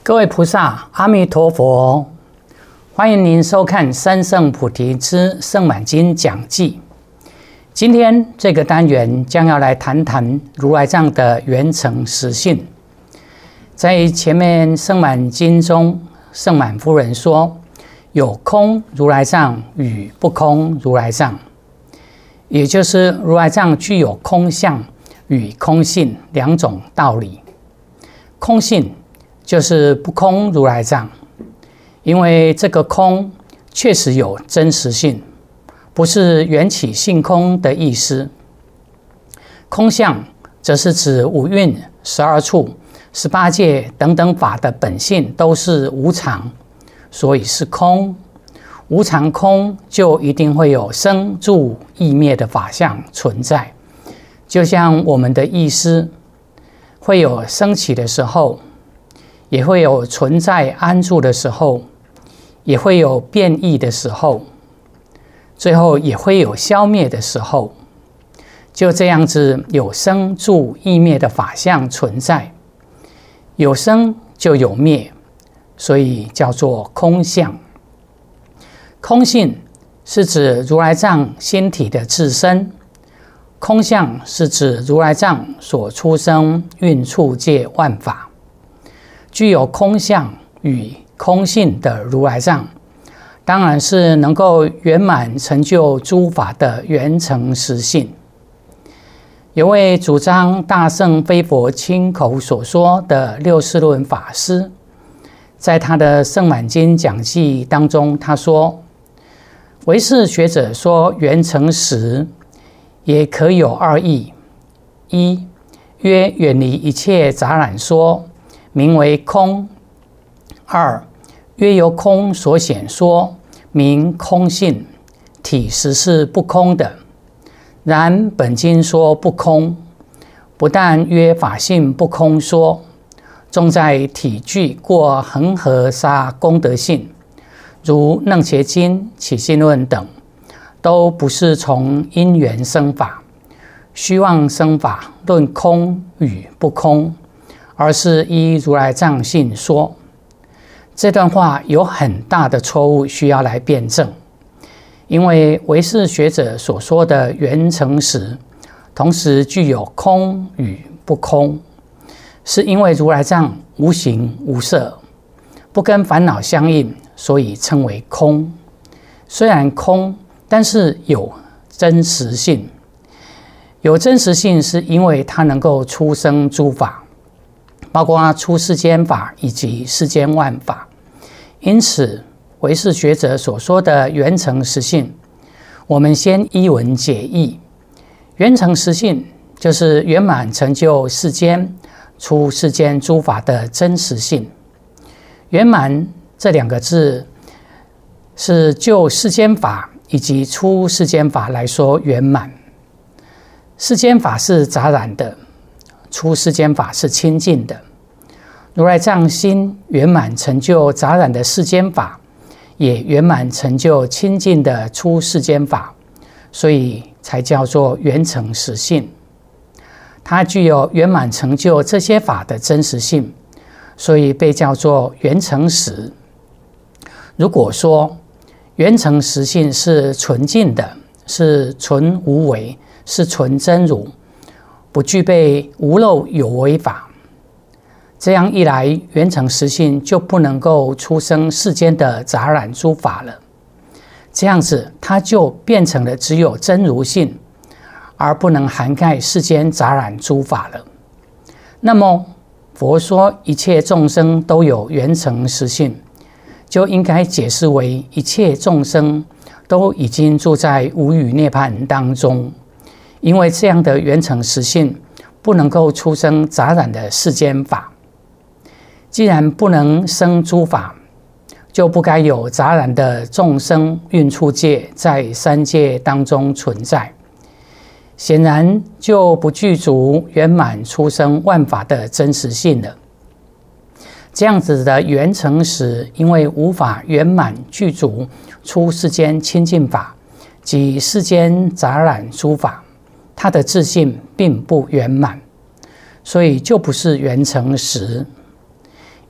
各位菩萨，阿弥陀佛！欢迎您收看《三圣菩提之圣满经讲记》。今天这个单元将要来谈谈如来藏的圆成实性。在前面圣满经中，圣满夫人说有空如来藏与不空如来藏，也就是如来藏具有空相与空性两种道理。空性就是不空如来藏，因为这个空确实有真实性，不是缘起性空的意思。空相则是指五蕴、12处、18界等等法的本性都是无常，所以是空。无常空就一定会有生住异灭的法相存在，就像我们的意识会有升起的时候，也会有存在安住的时候，也会有变异的时候，最后也会有消灭的时候。就这样子有生住异灭的法相存在，有生就有灭，所以叫做空相。空性是指如来藏心体的自身，空相是指如来藏所出生蕴处界万法。具有空相与空性的如来藏，当然是能够圆满成就诸法的圆成实性。有位主张大乘非佛亲口所说的六世论法师，在他的《圣满经讲记》当中，他说：唯识学者说圆成实，也可有二义：一，曰远离一切杂染说，名为空；二，约由空所显说，名空性，体实是不空的。然本经说不空，不但约法性不空说，重在体具过恒河沙功德性，如楞伽经、起信论等，都不是从因缘生法、虚妄生法论空与不空，而是依如来藏性说。这段话有很大的错误，需要来辩证。因为唯识学者所说的圆成实，同时具有空与不空，是因为如来藏无形无色，不跟烦恼相应，所以称为空。虽然空，但是有真实性。有真实性是因为它能够出生诸法，包括出世间法以及世间万法。因此唯识学者所说的圆成实性，我们先依文解义。圆成实性就是圆满成就世间出世间诸法的真实性。圆满这两个字是就世间法以及出世间法来说圆满。世间法是杂染的，出世间法是清净的。如来藏心圆满成就杂染的世间法，也圆满成就清净的出世间法，所以才叫做圆成实性。它具有圆满成就这些法的真实性，所以被叫做圆成实。如果说圆成实性是纯净的，是纯无为，是纯真如，不具备无漏有为法，这样一来，圆成实性就不能够出生世间的杂染诸法了。这样子，它就变成了只有真如性，而不能涵盖世间杂染诸法了。那么，佛说一切众生都有圆成实性，就应该解释为一切众生都已经住在无余涅槃当中，因为这样的圆成实性不能够出生杂染的世间法。既然不能生诸法，就不该有杂染的众生蕴处界在三界当中存在，显然就不具足圆满出生万法的真实性了。这样子的圆成实，因为无法圆满具足出世间清净法及世间杂染诸法，它的自性并不圆满，所以就不是圆成实。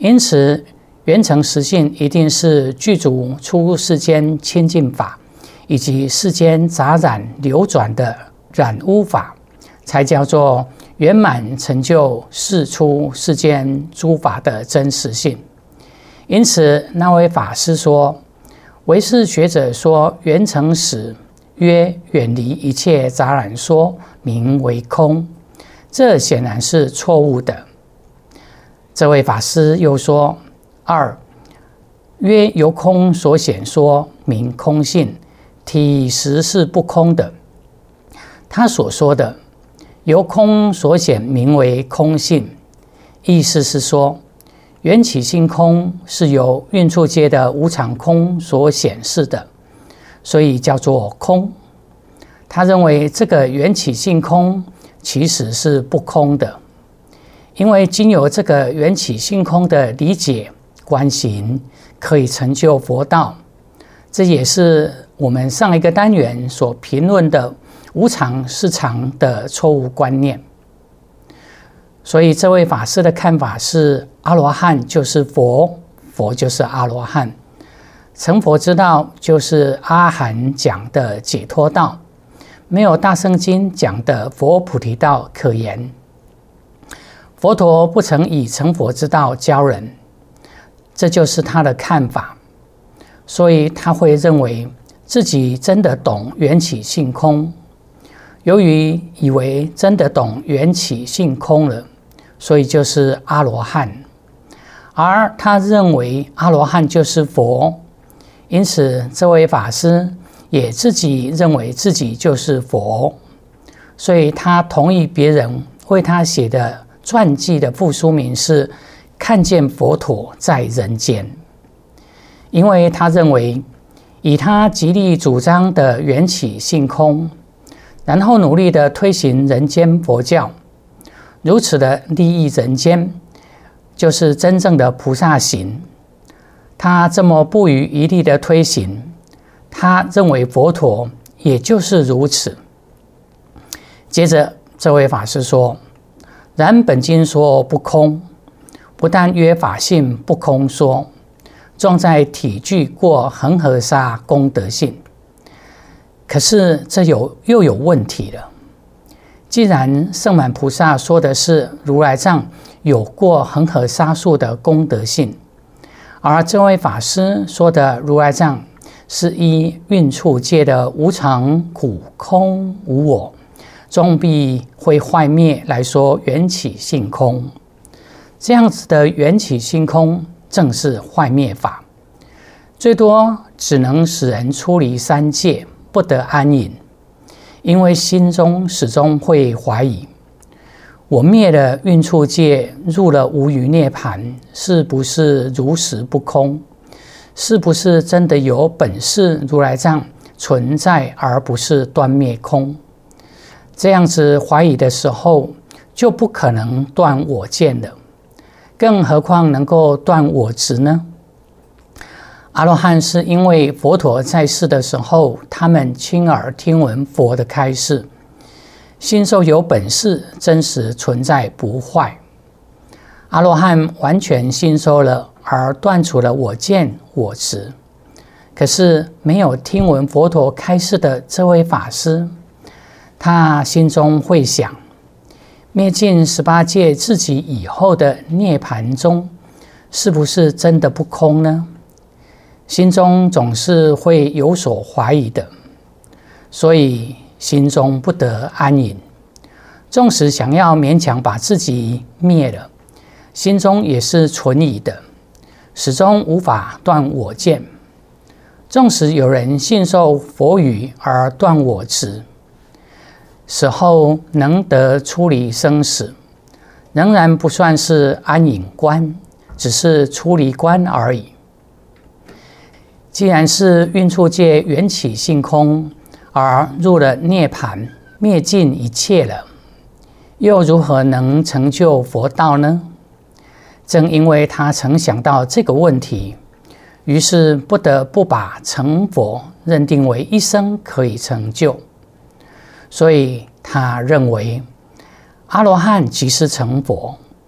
因此圆成实性一定是具足出世间清净法，以及世间杂染流转的染污法，才叫做圆满成就世出世间诸法的真实性。因此那位法师说，唯识学者说圆成实，曰远离一切杂染说，名为空，这显然是错误的。这位法师又说，二曰由空所显说，名空性，体实是不空的。他所说的由空所显名为空性，意思是说缘起性空是由蕴处界的无常空所显示的，所以叫做空。他认为这个缘起性空其实是不空的，因为经由这个缘起性空的理解观行，可以成就佛道。这也是我们上一个单元所评论的无常是常的错误观念。所以这位法师的看法是，阿罗汉就是佛，佛就是阿罗汉，成佛之道就是阿含讲的解脱道，没有大乘经讲的佛菩提道可言。佛陀不曾以成佛之道教人，这就是他的看法。所以他会认为自己真的懂缘起性空，由于以为真的懂缘起性空了，所以就是阿罗汉。而他认为阿罗汉就是佛，因此这位法师也自己认为自己就是佛，所以他同意别人为他写的传记的附书名是看见佛陀在人间。因为他认为以他极力主张的缘起性空，然后努力的推行人间佛教，如此的利益人间，就是真正的菩萨行。他这么不遗余力的推行，他认为佛陀也就是如此。接着这位法师说，然本经说不空，不但约法性不空说，重在体具过恒河沙功德性。可是这又有问题了。既然圣满菩萨说的是如来藏有过恒河沙数的功德性，而这位法师说的如来藏是依蕴处界的无常苦空无我，终必会坏灭来说缘起性空，这样子的缘起性空正是坏灭法，最多只能使人出离三界，不得安隐。因为心中始终会怀疑，我灭了蕴处界，入了无余涅盘，是不是如实不空？是不是真的有本事如来藏存在，而不是断灭空？这样子怀疑的时候，就不可能断我见了，更何况能够断我执呢？阿罗汉是因为佛陀在世的时候，他们亲耳听闻佛的开示，心受有本事，真实存在不坏。阿罗汉完全信受了，而断除了我见我执。可是没有听闻佛陀开示的这位法师，他心中会想，灭尽18界自己以后的涅盘中，是不是真的不空呢？心中总是会有所怀疑的，所以心中不得安隐。纵使想要勉强把自己灭了，心中也是存疑的，始终无法断我见。纵使有人信受佛语而断我执，死后能得出离生死，仍然不算是安隐观，只是出离观而已。既然是蕴处界缘起性空，而入了涅盘，灭尽一切了，又如何能成就佛道呢？正因为他曾想到这个问题，于是不得不把成佛认定为一生可以成就。所以他认为阿罗汉即是成佛，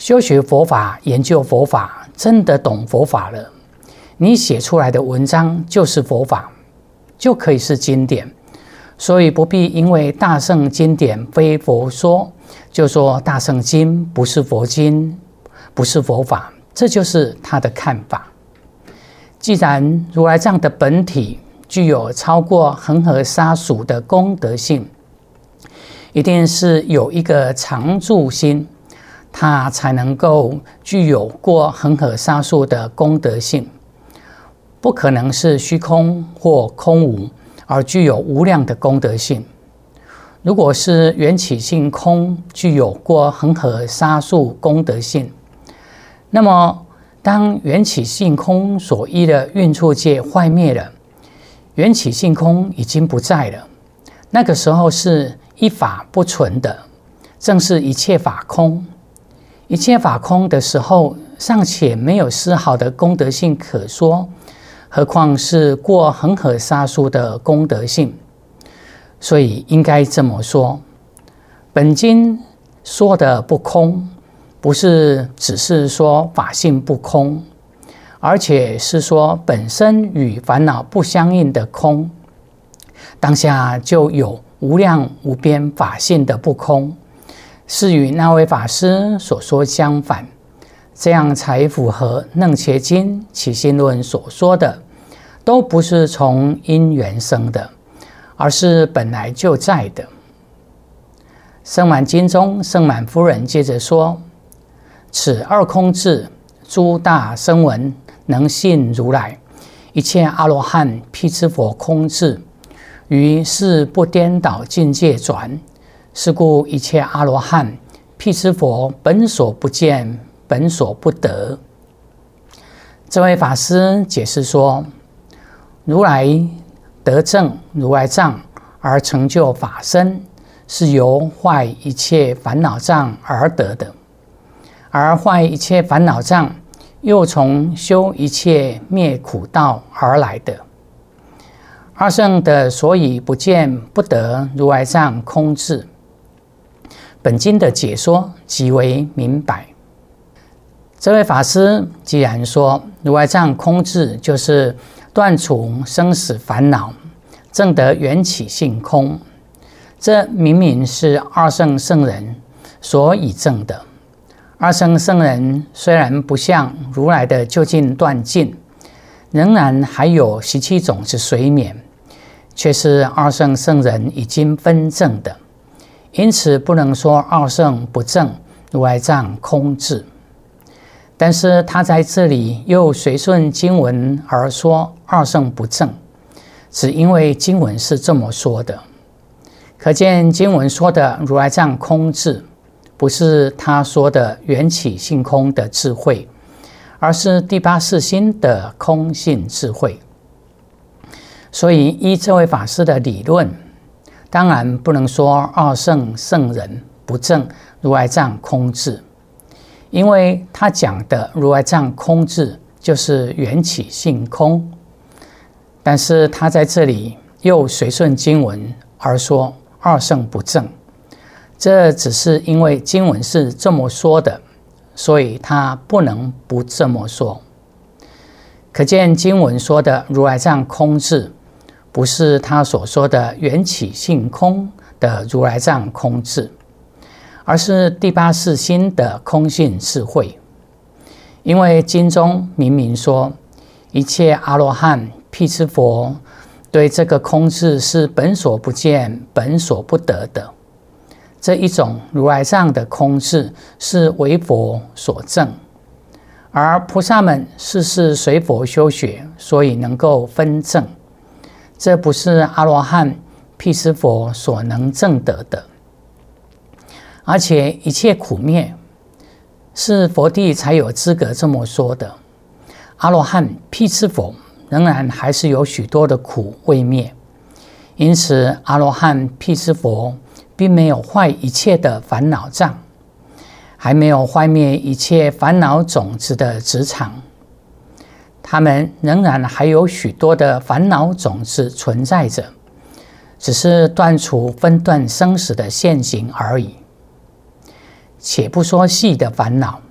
修学佛法、研究佛法，真的懂佛法了，你写出来的文章就是佛法，就可以是经典。所以不必因为大乘经典非佛说，就说大乘经不是佛经，不是佛法，这就是他的看法。既然如来藏的本体具有超过恒河沙数的功德性，一定是有一个常住心，它才能够具有过恒河沙数的功德性，不可能是虚空或空无而具有无量的功德性。如果是缘起性空具有过恒河沙数功德性，那么当缘起性空所依的蕴处界坏灭了，缘起性空已经不在了，那个时候是一法不存的，正是一切法空。一切法空的时候，尚且没有丝毫的功德性可说，何况是过恒河沙数的功德性。所以应该这么说，本经说的不空，不是只是说法性不空，而且是说本身与烦恼不相应的空，当下就有无量无边法性的不空，是与那位法师所说相反，这样才符合楞伽经起信论所说的，都不是从因缘生的，而是本来就在的。胜满经中，胜满夫人接着说：此二空智，诸大声闻能信如来，一切阿罗汉辟支佛空智，于是不颠倒境界转。是故一切阿罗汉辟支佛本所不见，本所不得。这位法师解释说，如来得证如来藏而成就法身，是由坏一切烦恼障而得的，而坏一切烦恼障又从修一切灭苦道而来的。二圣的所以不见不得如来藏空智，本经的解说极为明白。这位法师既然说如来藏空智就是断除生死烦恼，证得缘起性空，这明明是二圣圣人所以证的。二圣圣人虽然不像如来的究竟断尽，仍然还有17种子随眠，却是二圣圣人已经分证的，因此不能说二圣不证如来藏空智。但是他在这里又随顺经文而说二圣不证，只因为经文是这么说的。可见经文说的如来藏空智，不是他说的缘起性空的智慧，而是第八识心的空性智慧。所以依这位法师的理论，当然不能说二圣圣人不证如来藏空智，因为他讲的如来藏空智就是缘起性空。但是他在这里又随顺经文而说二圣不证，这只是因为经文是这么说的，所以他不能不这么说。可见经文说的如来藏空智，不是他所说的缘起性空的如来藏空智，而是第八识心的空性智慧。因为经中明明说，一切阿罗汉辟支佛对这个空智是本所不见，本所不得的。这一种如来藏的空智是为佛所证，而菩萨们世世随佛修学，所以能够分证。这不是阿罗汉辟支佛所能证得的。而且一切苦灭，是佛地才有资格这么说的。阿罗汉辟支佛仍然还是有许多的苦未灭，因此阿罗汉辟支佛并没有坏一切的烦恼障，还没有坏灭一切烦恼种子的职场，他们仍然还有许多的烦恼种子存在着，只是断除分段生死的现行而已。且不说细的烦恼，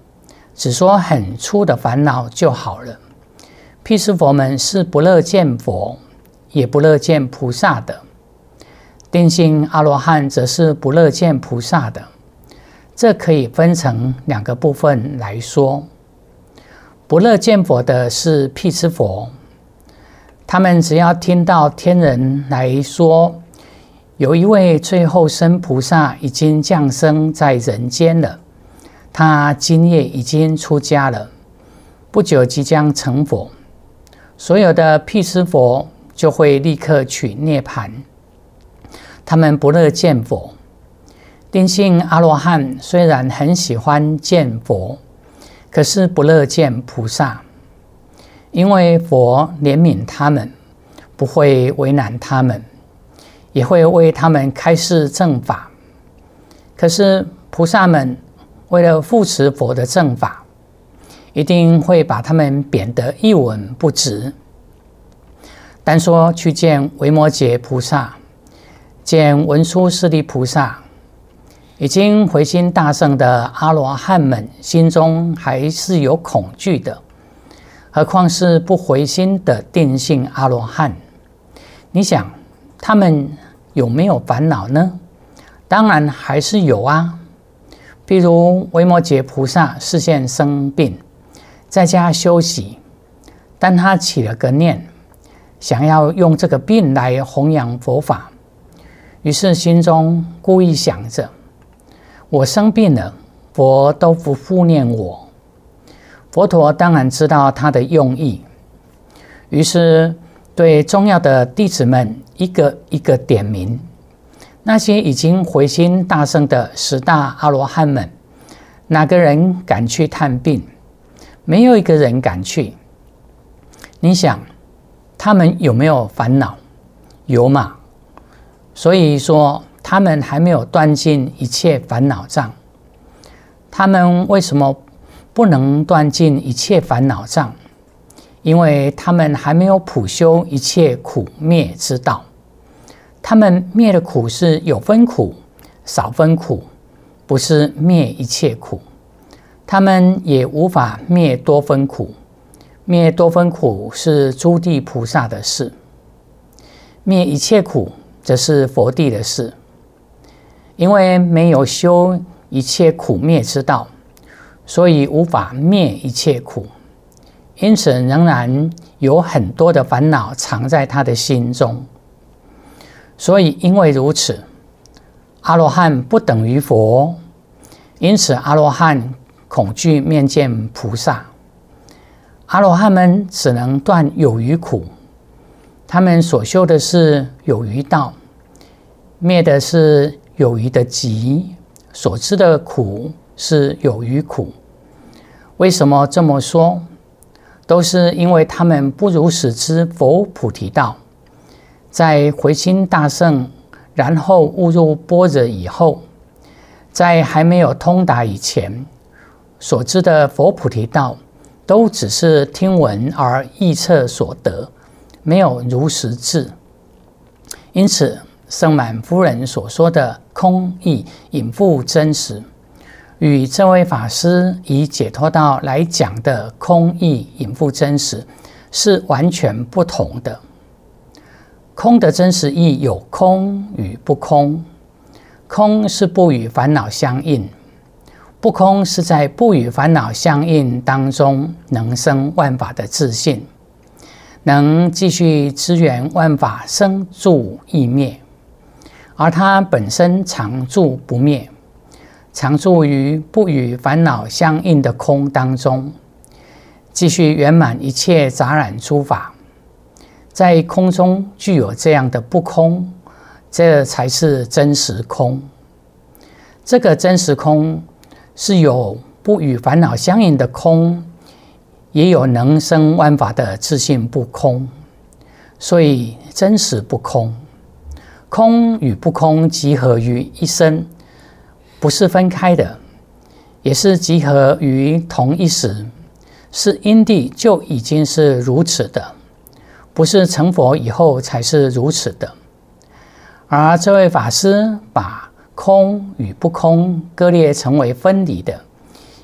只说很粗的烦恼就好了。辟支佛们是不乐见佛，也不乐见菩萨的。定性阿罗汉则是不乐见菩萨的。这可以分成2个部分来说。不乐见佛的是辟支佛，他们只要听到天人来说，有一位最后生菩萨已经降生在人间了，他今夜已经出家了，不久即将成佛，所有的辟支佛就会立刻取涅槃。他们不乐见佛。定性阿罗汉虽然很喜欢见佛，可是不乐见菩萨，因为佛怜悯他们，不会为难他们，也会为他们开示正法。可是菩萨们为了护持佛的正法，一定会把他们贬得一文不值。单说去见维摩诘菩萨，见文殊师利菩萨，已经回心大圣的阿罗汉们心中还是有恐惧的，何况是不回心的定性阿罗汉？你想他们有没有烦恼呢？当然还是有啊。譬如维摩诘菩萨视线生病，在家休息，但他起了个念，想要用这个病来弘扬佛法，于是心中故意想着，我生病了，佛都不护念我。佛陀当然知道他的用意，于是对重要的弟子们一个一个点名。那些已经回心大圣的10大阿罗汉们，哪个人敢去探病？没有一个人敢去。你想他们有没有烦恼？有嘛。所以说他们还没有断尽一切烦恼障。他们为什么不能断尽一切烦恼障？因为他们还没有普修一切苦灭之道。他们灭的苦是有分苦、少分苦，不是灭一切苦。他们也无法灭多分苦，灭多分苦是诸地菩萨的事，灭一切苦则是佛地的事。因为没有修一切苦灭之道，所以无法灭一切苦，因此仍然有很多的烦恼藏在他的心中。所以因为如此，阿罗汉不等于佛，因此阿罗汉恐惧面见菩萨。阿罗汉们只能断有余苦，他们所修的是有余道，灭的是有余的集，所知的苦是有余苦。为什么这么说？都是因为他们不如实知佛菩提道，在回心大圣，然后悟入般若以后，在还没有通达以前，所知的佛菩提道都只是听闻而臆测所得，没有如实智。因此圣满夫人所说的空义隐覆真实，与这位法师以解脱道来讲的空义隐覆真实是完全不同的。空的真实义有空与不空，空是不与烦恼相应，不空是在不与烦恼相应当中能生万法的自信，能继续支援万法生住异灭，而它本身常住不灭，常住于不与烦恼相应的空当中，继续圆满一切杂染诸法。在空中具有这样的不空，这才是真实空。这个真实空是有不与烦恼相应的空，也有能生万法的自性不空，所以真实不空。空与不空集合于一身，不是分开的，也是集合于同一时，是因地就已经是如此的，不是成佛以后才是如此的。而这位法师把空与不空割裂成为分离的，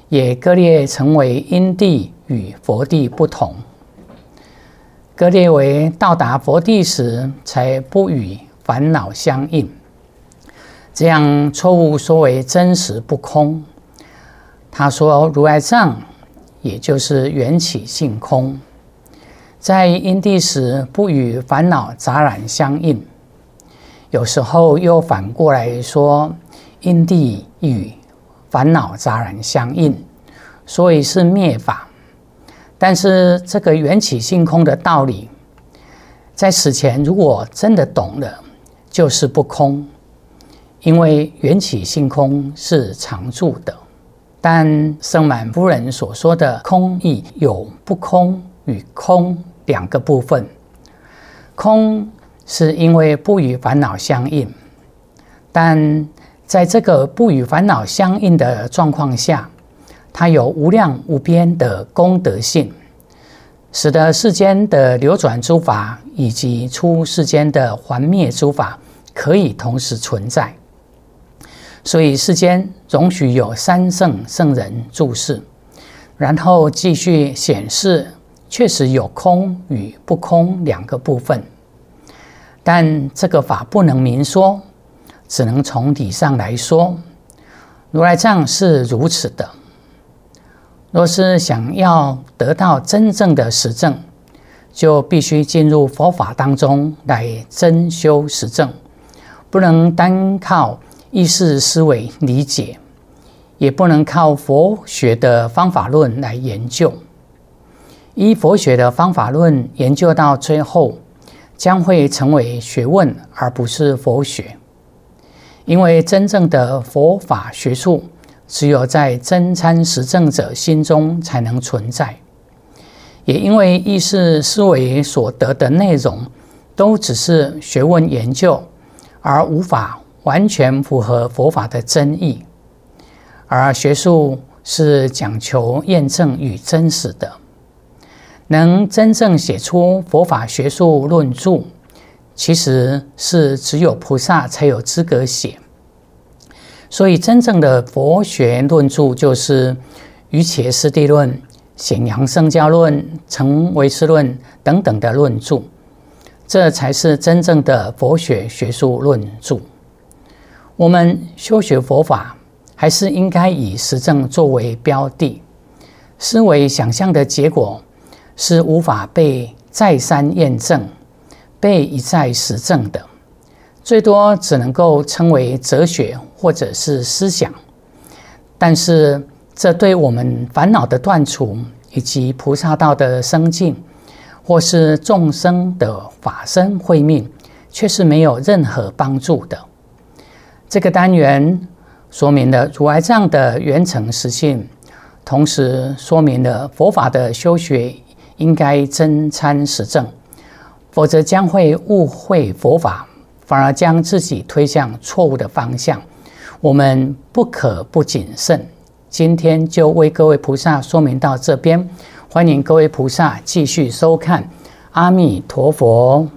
也割裂成为因地与佛地不同。割裂为到达佛地时才不与烦恼相应，这样错误说为真实不空。他说如来藏也就是缘起性空，在因地时不与烦恼杂染相应，有时候又反过来说因地与烦恼杂染相应，所以是灭法。但是这个缘起性空的道理，在此前如果真的懂了，就是不空，因为缘起性空是常住的。但圣满夫人所说的空义有不空与空两个部分。空是因为不与烦恼相应，但在这个不与烦恼相应的状况下，它有无量无边的功德性，使得世间的流转诸法以及出世间的还灭诸法可以同时存在。所以世间容许有三圣圣人住世，然后继续显示确实有空与不空两个部分。但这个法不能明说，只能从理上来说。如来藏是如此的。若是想要得到真正的实证，就必须进入佛法当中来真修实证，不能单靠意识思维理解，也不能靠佛学的方法论来研究。依佛学的方法论研究到最后，将会成为学问，而不是佛学。因为真正的佛法学术，只有在真参实证者心中才能存在。也因为意识思维所得的内容，都只是学问研究，而无法完全符合佛法的真意。而学术是讲求验证与真实的，能真正写出佛法学术论著，其实是只有菩萨才有资格写。所以真正的佛学论著就是瑜伽师地论、显扬圣教论、成唯识论等等的论著，这才是真正的佛学学术论著。我们修学佛法，还是应该以实证作为标的。思维想象的结果是无法被再三验证、被一再实证的，最多只能够称为哲学或者是思想。但是这对我们烦恼的断除，以及菩萨道的生进，或是众生的法身慧命，却是没有任何帮助的。这个单元说明了如来藏的圆成实性，同时说明了佛法的修学应该真参实证，否则将会误会佛法，反而将自己推向错误的方向。我们不可不谨慎。今天就为各位菩萨说明到这边，欢迎各位菩萨继续收看。阿弥陀佛。